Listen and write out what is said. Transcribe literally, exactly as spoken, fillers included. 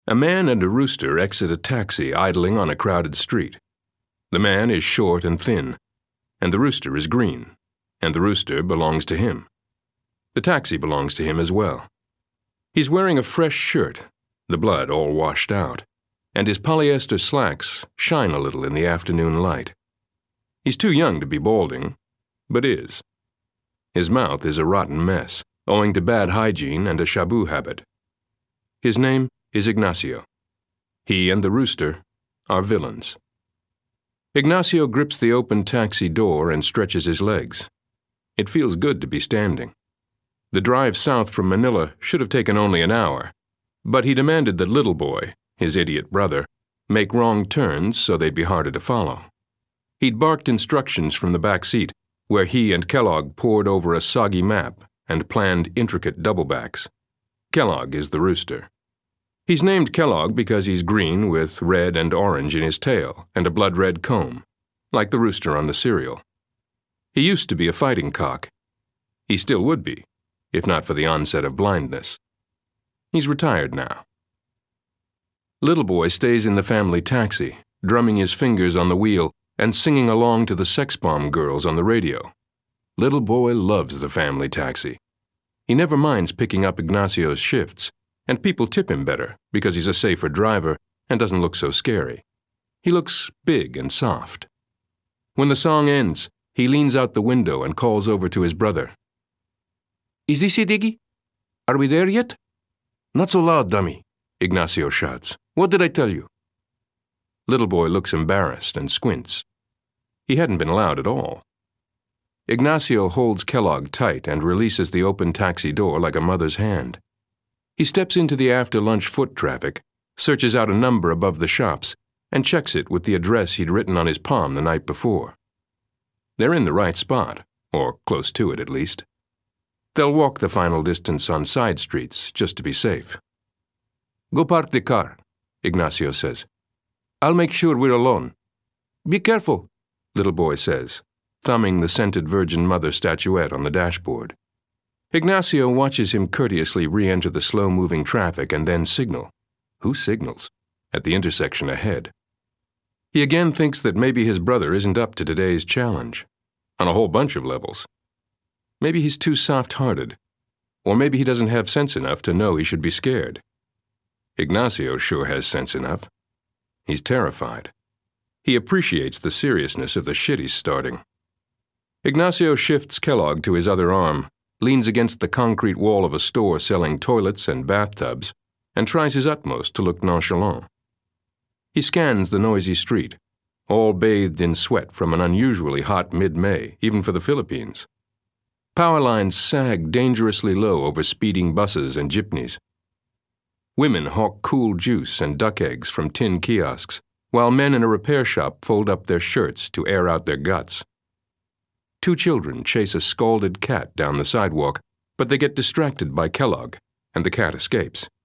A man and a rooster exit a taxi idling on a crowded street. The man is short and thin, and the rooster is green, and the rooster belongs to him. The taxi belongs to him as well. He's wearing a fresh shirt, the blood all washed out, and his polyester slacks shine a little in the afternoon light. He's too young to be balding, but is. His mouth is a rotten mess, owing to bad hygiene and a shabu habit. His name is Ignacio. He and the rooster are villains. Ignacio grips the open taxi door and stretches his legs. It feels good to be standing. The drive south from Manila should have taken only an hour, but he demanded that Little Boy, his idiot brother, make wrong turns so they'd be harder to follow. He'd barked instructions from the back seat, where he and Kellogg pored over a soggy map and planned intricate doublebacks. Kellogg is the rooster. He's named Kellogg because he's green with red and orange in his tail and a blood-red comb, like the rooster on the cereal. He used to be a fighting cock. He still would be, if not for the onset of blindness. He's retired now. Little Boy stays in the family taxi, drumming his fingers on the wheel and singing along to the Sex Bomb Girls on the radio. Little Boy loves the family taxi. He never minds picking up Ignacio's shifts, and people tip him better because he's a safer driver and doesn't look so scary. He looks big and soft. When the song ends, he leans out the window and calls over to his brother. "Is this it, Iggy? Are we there yet?" "Not so loud, dummy," Ignacio shouts. "What did I tell you?" Little Boy looks embarrassed and squints. He hadn't been loud at all. Ignacio holds Kellogg tight and releases the open taxi door like a mother's hand. He steps into the after-lunch foot traffic, searches out a number above the shops, and checks it with the address he'd written on his palm the night before. They're in the right spot, or close to it at least. They'll walk the final distance on side streets just to be safe. "Go park the car," Ignacio says. "I'll make sure we're alone." "Be careful," Little Boy says, thumbing the scented Virgin Mother statuette on the dashboard. Ignacio watches him courteously re-enter the slow-moving traffic and then signal. Who signals? At the intersection ahead. He again thinks that maybe his brother isn't up to today's challenge, on a whole bunch of levels. Maybe he's too soft-hearted, or maybe he doesn't have sense enough to know he should be scared. Ignacio sure has sense enough. He's terrified. He appreciates the seriousness of the shit he's starting. Ignacio shifts Kellogg to his other arm, leans against the concrete wall of a store selling toilets and bathtubs, and tries his utmost to look nonchalant. He scans the noisy street, all bathed in sweat from an unusually hot mid-May, even for the Philippines. Power lines sag dangerously low over speeding buses and jeepneys. Women hawk cool juice and duck eggs from tin kiosks, while men in a repair shop fold up their shirts to air out their guts. Two children chase a scalded cat down the sidewalk, but they get distracted by Kellogg, and the cat escapes.